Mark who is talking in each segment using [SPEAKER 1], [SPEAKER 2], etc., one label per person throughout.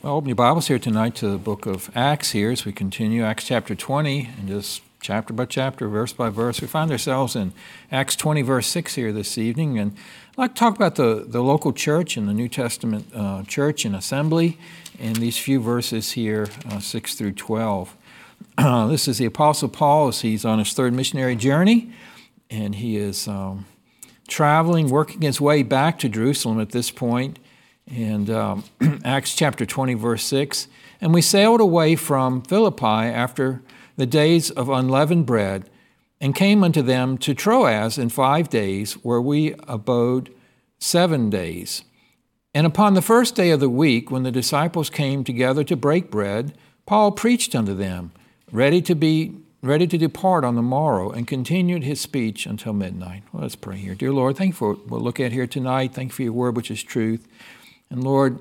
[SPEAKER 1] Well, open your Bibles here tonight to the book of Acts here as we continue Acts chapter 20, and just chapter by chapter, verse by verse. We find ourselves in Acts 20, verse 6 here this evening, and I'd like to talk about the local church and the New Testament church and assembly in these few verses here, 6 through 12. This is the Apostle Paul as he's on his third missionary journey, and he is traveling, working his way back to Jerusalem at this point. And Acts chapter 20, verse 6, "And we sailed away from Philippi after the days of unleavened bread, and came unto them to Troas in 5 days, where we abode 7 days. And upon the first day of the week, when the disciples came together to break bread, Paul preached unto them, ready to depart on the morrow, and continued his speech until midnight." Well, let's pray here. Dear Lord, thank you for what we'll look at here tonight. Thank you for your word, which is truth. And Lord,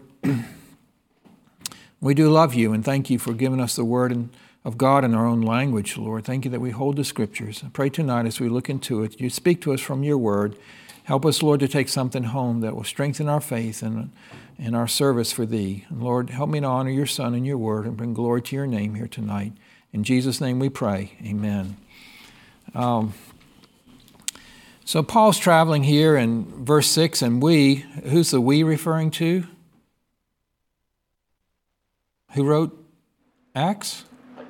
[SPEAKER 1] we do love you, and thank you for giving us the word of God in our own language, Lord. Thank you that we hold the scriptures. I pray tonight as we look into it, you speak to us from your word. Help us, Lord, to take something home that will strengthen our faith and our service for thee. And Lord, help me to honor your Son and your word and bring glory to your name here tonight. In Jesus' name we pray. Amen. So Paul's traveling here in verse 6, and we, who's the we referring to? Who wrote Acts?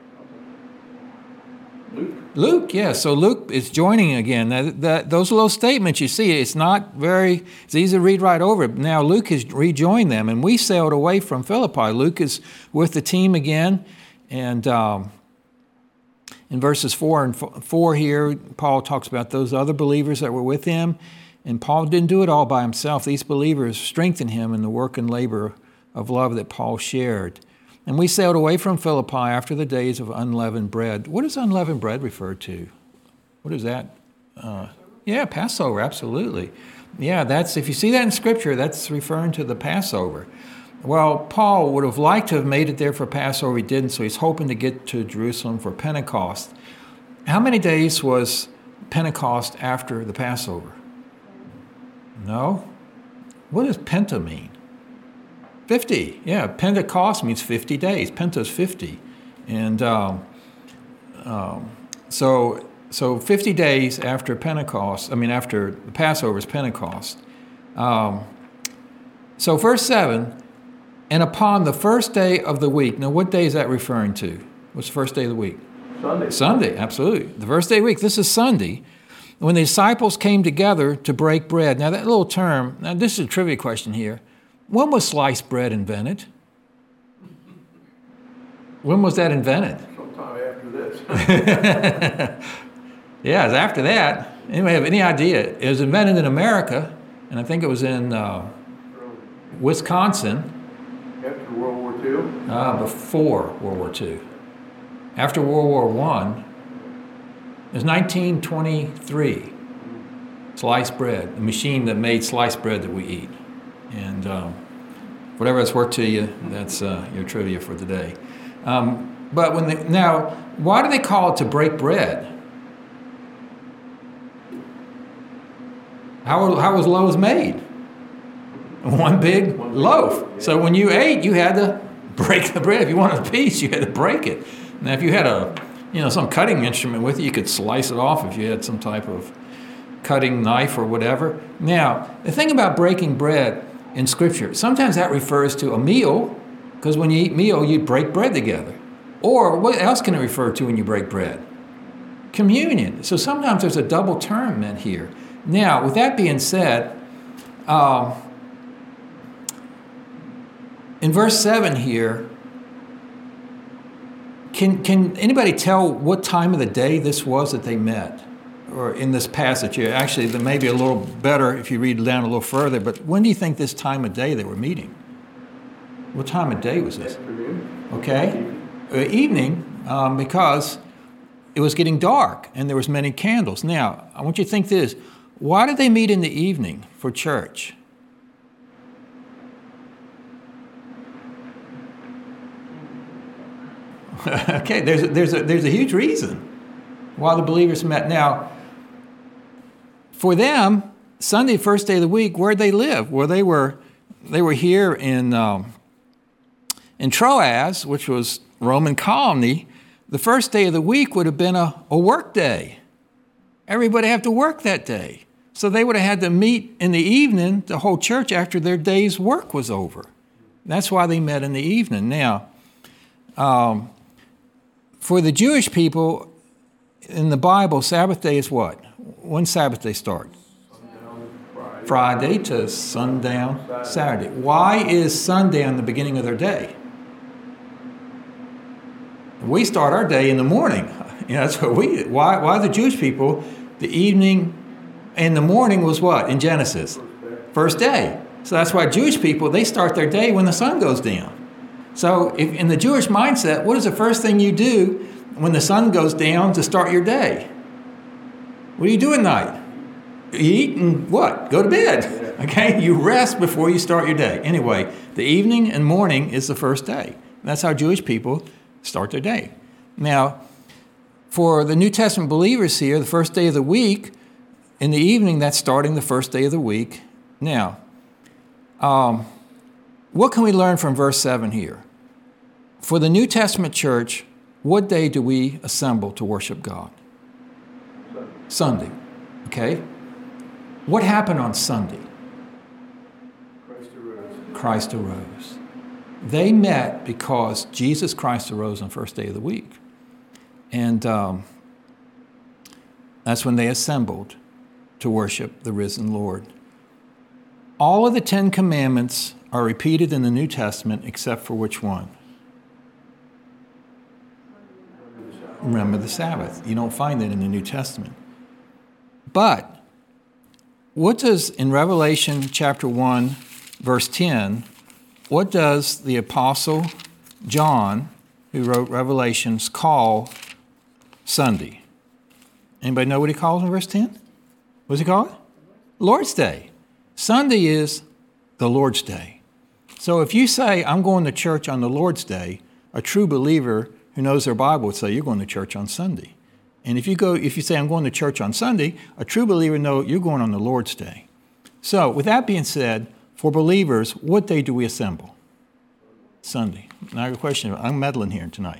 [SPEAKER 1] Luke, yeah. So Luke is joining again. Those little statements you see, it's easy to read right over. Now Luke has rejoined them, and we sailed away from Philippi. Luke is with the team again, and in verses 4 here, Paul talks about those other believers that were with him, and Paul didn't do it all by himself. These believers strengthened him in the work and labor of love that Paul shared. And we sailed away from Philippi after the days of unleavened bread. What does unleavened bread refer to? What is that? Passover, absolutely. Yeah, if you see that in Scripture, that's referring to the Passover. Well, Paul would have liked to have made it there for Passover. He didn't, so he's hoping to get to Jerusalem for Pentecost. How many days was Pentecost after the Passover? No? What does Penta mean? 50. Yeah, Pentecost means 50 days. Penta is 50. And so 50 days after Pentecost, after the Passover is Pentecost. So verse 7, "And upon the first day of the week." Now, what day is that referring to? What's the first day of the week?
[SPEAKER 2] Sunday.
[SPEAKER 1] Sunday, absolutely. The first day of the week. This is Sunday. When the disciples came together to break bread. Now, that little term, this is a trivia question here. When was sliced bread invented? When was that invented?
[SPEAKER 2] Sometime after this.
[SPEAKER 1] Yeah, it's after that. Anybody have any idea? It was invented in America, and I think it was in Wisconsin.
[SPEAKER 2] After World War II?
[SPEAKER 1] Before World War II. After World War I, it was 1923. Sliced bread, the machine that made sliced bread that we eat. And whatever that's worth to you, that's your trivia for today. But why do they call it to break bread? How was loaves made? One big loaf. So when you ate, you had to break the bread. If you wanted a piece, you had to break it. Now, if you had some cutting instrument with you, you could slice it off if you had some type of cutting knife or whatever. Now, the thing about breaking bread in Scripture, sometimes that refers to a meal, because when you eat meal, you break bread together. Or what else can it refer to when you break bread? Communion. So sometimes there's a double term meant here. Now, with that being said, in verse 7 here, can anybody tell what time of the day this was that they met? Or in this passage here? Actually, there may be a little better if you read down a little further, but when do you think this time of day they were meeting? What time of day was this?
[SPEAKER 2] Afternoon.
[SPEAKER 1] Okay. Evening, because it was getting dark and there was many candles. Now, I want you to think this. Why did they meet in the evening for church? Okay, there's a huge reason why the believers met. Now, for them, Sunday, first day of the week, where'd they live? Well, they were here in In Troas, which was Roman colony, the first day of the week would have been a work day. Everybody had to work that day. So they would have had to meet in the evening, the whole church, after their day's work was over. That's why they met in the evening. Now, for the Jewish people, in the Bible, Sabbath day is what? When Sabbath day start? Friday to sundown Saturday. Why is sundown the beginning of their day? We start our day in the morning. That's what we did. Why the Jewish people, the evening and the morning was what in Genesis? First day. So that's why Jewish people, they start their day when the sun goes down. So if in the Jewish mindset, what is the first thing you do when the sun goes down to start your day? What do you do at night? You eat and what? Go to bed. Okay? You rest before you start your day. Anyway, the evening and morning is the first day. That's how Jewish people start their day. Now, for the New Testament believers here, the first day of the week, in the evening, that's starting the first day of the week. Now, what can we learn from verse 7 here? For the New Testament church, what day do we assemble to worship God? Sunday. Okay? What happened on Sunday? Christ arose. They met because Jesus Christ arose on the first day of the week. And that's when they assembled to worship the risen Lord. All of the 10 commandments are repeated in the New Testament except for which one? Remember the Sabbath. You don't find it in the New Testament. But what does, in Revelation chapter 1, verse 10, what does the Apostle John, who wrote Revelations, call Sunday? Anybody know what he calls in verse 10? What does he call it? Lord's Day. Sunday is the Lord's Day. So if you say, I'm going to church on the Lord's Day, a true believer who knows their Bible would say, you're going to church on Sunday. And if you say, I'm going to church on Sunday, a true believer knows you're going on the Lord's Day. So with that being said, for believers, what day do we assemble? Sunday. Now your question, I'm meddling here tonight.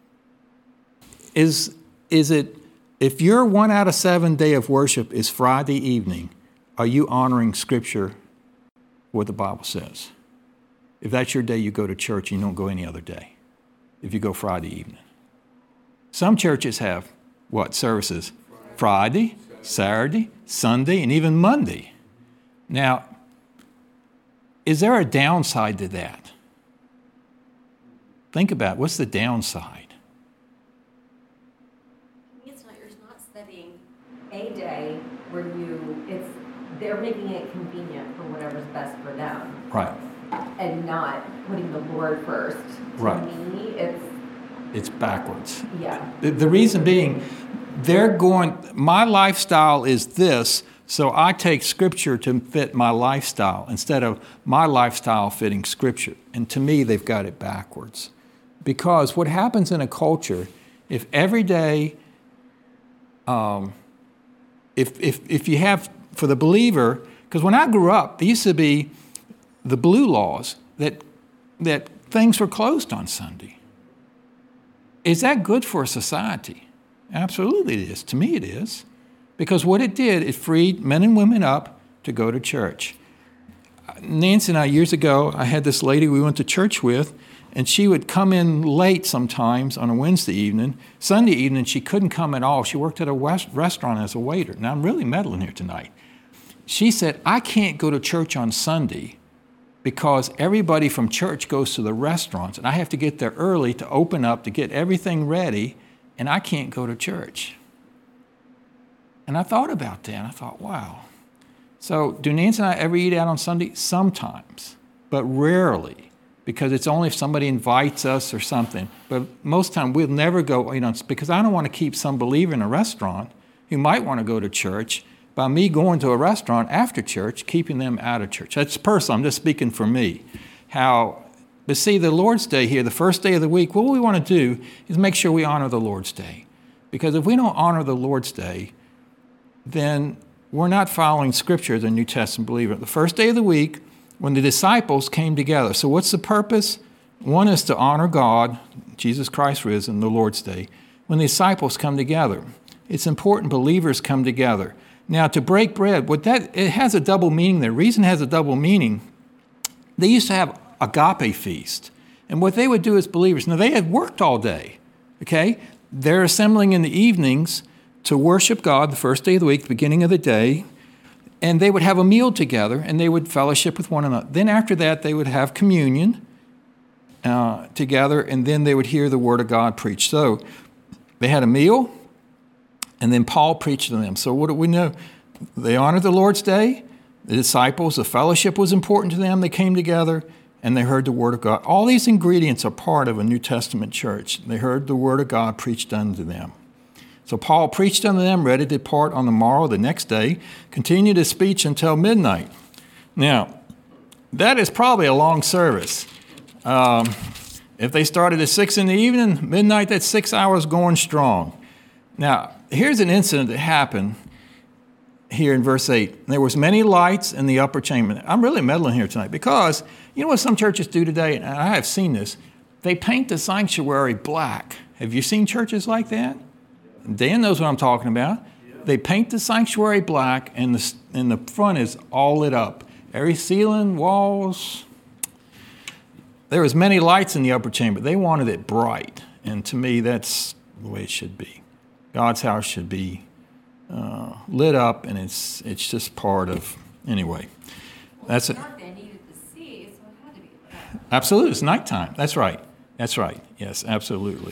[SPEAKER 1] Is it, if your 1 out of 7 day of worship is Friday evening, are you honoring Scripture, what the Bible says? If that's your day, you go to church, you don't go any other day. If you go Friday evening. Some churches have what services? Friday, Saturday, Sunday, and even Monday. Now, is there a downside to that? Think about it. What's the downside?
[SPEAKER 3] You're not setting a day where they're making it convenient for whatever's best for them.
[SPEAKER 1] Right.
[SPEAKER 3] And not putting the Lord first.
[SPEAKER 1] Right.
[SPEAKER 3] To me,
[SPEAKER 1] it's backwards.
[SPEAKER 3] Yeah.
[SPEAKER 1] The reason being, my lifestyle is this, so I take Scripture to fit my lifestyle instead of my lifestyle fitting Scripture. And to me, they've got it backwards. Because what happens in a culture, if every day, if you have, for the believer, because when I grew up, there used to be the blue laws that things were closed on Sunday. Is that good for a society? Absolutely it is. To me it is. Because what it did, it freed men and women up to go to church. Nancy and I, years ago, I had this lady we went to church with, and she would come in late sometimes on a Wednesday evening. Sunday evening, she couldn't come at all. She worked at a restaurant as a waiter. Now, I'm really meddling here tonight. She said, I can't go to church on Sunday because everybody from church goes to the restaurants, and I have to get there early to open up, to get everything ready, and I can't go to church. And I thought about that, and I thought, wow. So do Nancy and I ever eat out on Sunday? Sometimes, but rarely, because it's only if somebody invites us or something. But most of the time, we'll never go, because I don't want to keep some believer in a restaurant who might want to go to church by me going to a restaurant after church, keeping them out of church. That's personal. I'm just speaking for me. But see, the Lord's Day here, the first day of the week, what we want to do is make sure we honor the Lord's Day. Because if we don't honor the Lord's Day, then we're not following Scripture as a New Testament believer. The first day of the week, when the disciples came together. So what's the purpose? One is to honor God, Jesus Christ risen, the Lord's Day, when the disciples come together. It's important believers come together. Now, to break bread, it has a double meaning there. The reason it has a double meaning, they used to have agape feast. And what they would do as believers, now they had worked all day, okay? They're assembling in the evenings to worship God the first day of the week, the beginning of the day, and they would have a meal together, and they would fellowship with one another. Then after that, they would have communion together, and then they would hear the Word of God preached. So they had a meal, and then Paul preached to them. So what do we know? They honored the Lord's Day. The disciples, the fellowship was important to them. They came together, and they heard the Word of God. All these ingredients are part of a New Testament church. They heard the Word of God preached unto them. So Paul preached unto them, ready to depart on the morrow, the next day, continued his speech until midnight. Now, that is probably a long service. If they started at 6 in the evening, midnight, that's 6 hours going strong. Now, here's an incident that happened here in verse 8. There was many lights in the upper chamber. I'm really meddling here tonight because you know what some churches do today, and I have seen this? They paint the sanctuary black. Have you seen churches like that? Dan knows what I'm talking about. They paint the sanctuary black, and the front is all lit up. Every ceiling, walls. There was many lights in the upper chamber. They wanted it bright, and to me, that's the way it should be. God's house should be lit up, and it's just part of, anyway. That's it.
[SPEAKER 3] They needed to see, so it had to be lit up.
[SPEAKER 1] Absolutely, it's nighttime. That's right. Yes, absolutely.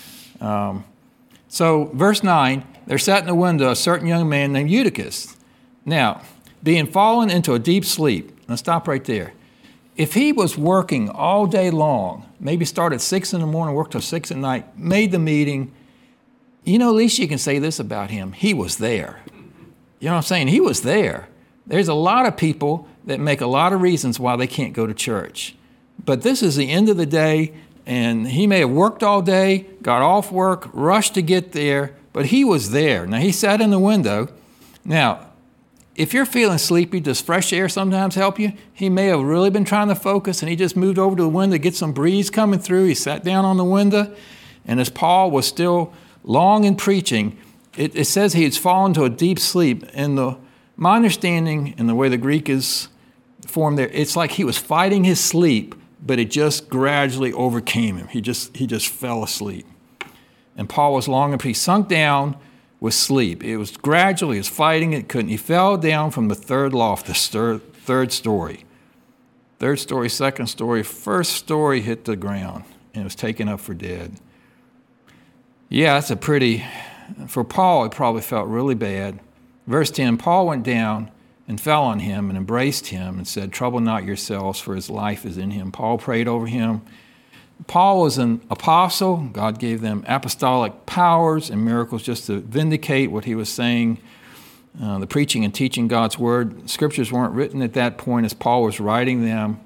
[SPEAKER 1] So, verse 9, there sat in the window a certain young man named Eutychus. Now, being fallen into a deep sleep. Now, stop right there. If he was working all day long, maybe started at 6 in the morning, worked till 6 at night, made the meeting, you know, at least you can say this about him. He was there. You know what I'm saying? He was there. There's a lot of people that make a lot of reasons why they can't go to church. But this is the end of the day, and he may have worked all day, got off work, rushed to get there, but he was there. Now, he sat in the window. Now, if you're feeling sleepy, does fresh air sometimes help you? He may have really been trying to focus, and he just moved over to the window to get some breeze coming through. He sat down on the window, and as Paul was still long in preaching, it says he had fallen to a deep sleep. And my understanding, and the way the Greek is formed there, it's like he was fighting his sleep, but it just gradually overcame him. He just fell asleep. And Paul was long and he sunk down with sleep. It was gradually, he was fighting it, couldn't. He fell down from the third loft, the third story. Third story, second story, first story hit the ground and was taken up for dead. Yeah, that's for Paul, it probably felt really bad. Verse 10, Paul went down and fell on him and embraced him and said, "Trouble not yourselves, for his life is in him." Paul prayed over him. Paul was an apostle. God gave them apostolic powers and miracles just to vindicate what he was saying, the preaching and teaching God's word. Scriptures weren't written at that point as Paul was writing them.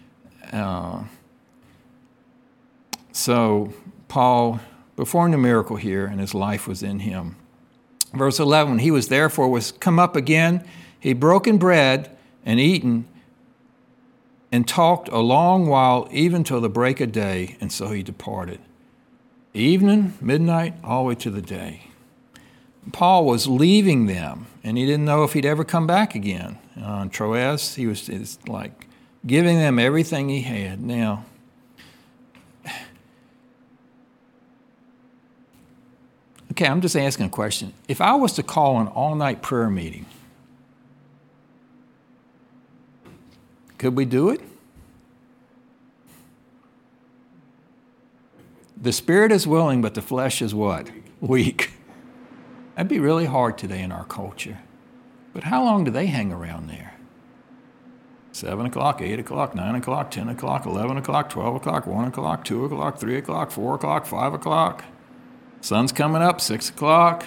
[SPEAKER 1] So Paul performed a miracle here, and his life was in him. Verse 11, he was come up again. He broken bread and eaten and talked a long while, even till the break of day, and so he departed. Evening, midnight, all the way to the day. Paul was leaving them, and he didn't know if he'd ever come back again. On Troas, it's like giving them everything he had. Now, okay, I'm just asking a question. If I was to call an all-night prayer meeting, could we do it? The spirit is willing, but the flesh is what? Weak. That'd be really hard today in our culture. But how long do they hang around there? 7 o'clock, 8 o'clock, 9 o'clock, 10 o'clock, 11 o'clock, 12 o'clock, 1 o'clock, 2 o'clock, 3 o'clock, 4 o'clock, 5 o'clock. Sun's coming up, 6 o'clock.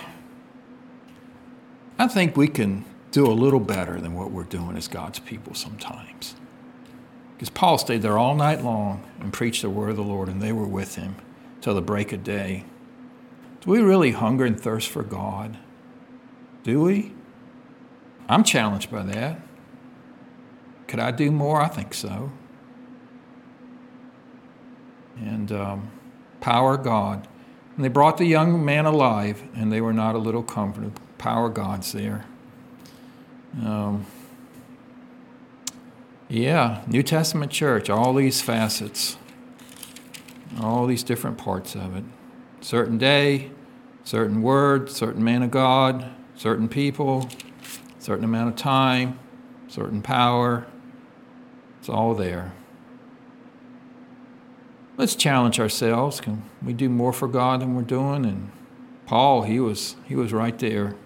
[SPEAKER 1] I think we can do a little better than what we're doing as God's people sometimes. Because Paul stayed there all night long and preached the word of the Lord, and they were with him till the break of day. Do we really hunger and thirst for God? Do we? I'm challenged by that. Could I do more? I think so. and power God. And they brought the young man alive, and they were not a little comforted. Power God's there. New Testament church, all these facets, all these different parts of it. Certain day, certain word, certain man of God, certain people, certain amount of time, certain power. It's all there. Let's challenge ourselves. Can we do more for God than we're doing? And Paul, he was right there.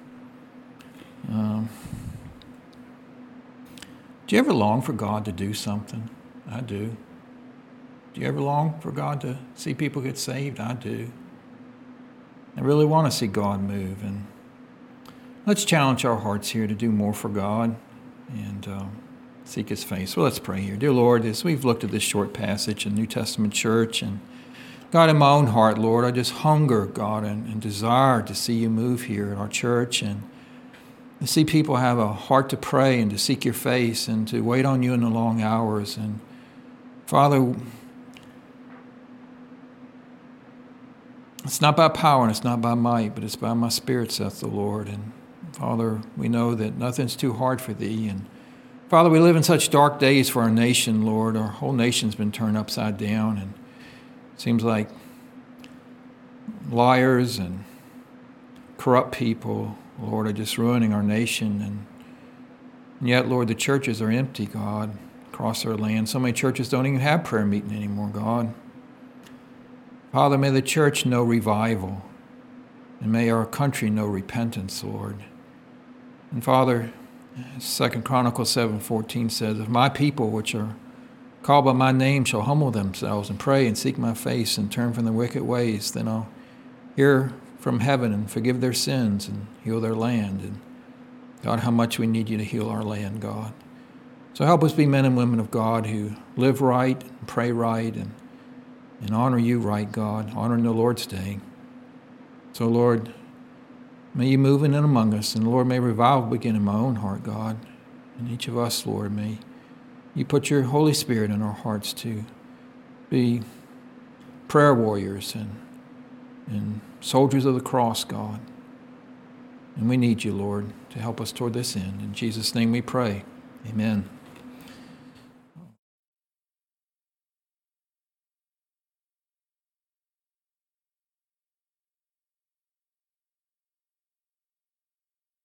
[SPEAKER 1] Do you ever long for God to do something? I do. Do you ever long for God to see people get saved? I do. I really want to see God move. And let's challenge our hearts here to do more for God and seek His face. Well, let's pray here. Dear Lord, as we've looked at this short passage in New Testament church, and God, in my own heart, Lord, I just hunger, God, and desire to see you move here in our church, and to see people have a heart to pray and to seek your face and to wait on you in the long hours. And Father, it's not by power and it's not by might, but it's by my Spirit, saith the Lord. And Father, we know that nothing's too hard for thee. And Father, we live in such dark days for our nation, Lord. Our whole nation's been turned upside down, and it seems like liars and corrupt people, Lord, are just ruining our nation. And yet, Lord, the churches are empty, God, across our land. So many churches don't even have prayer meeting anymore, God. Father, may the church know revival, and may our country know repentance, Lord. And Father, 2 Chronicles 7:14 says, if my people, which are called by my name, shall humble themselves and pray and seek my face and turn from their wicked ways, then I'll hear from heaven and forgive their sins and heal their land. And God, how much we need you to heal our land, God. So help us be men and women of God who live right, and pray right, and honor you right, God, honoring the Lord's day. So, Lord, may you move in and among us, and Lord, may revival begin in my own heart, God, and each of us, Lord, may you put your Holy Spirit in our hearts to be prayer warriors and soldiers of the cross, God. And we need you, Lord, to help us toward this end. In Jesus' name we pray. Amen.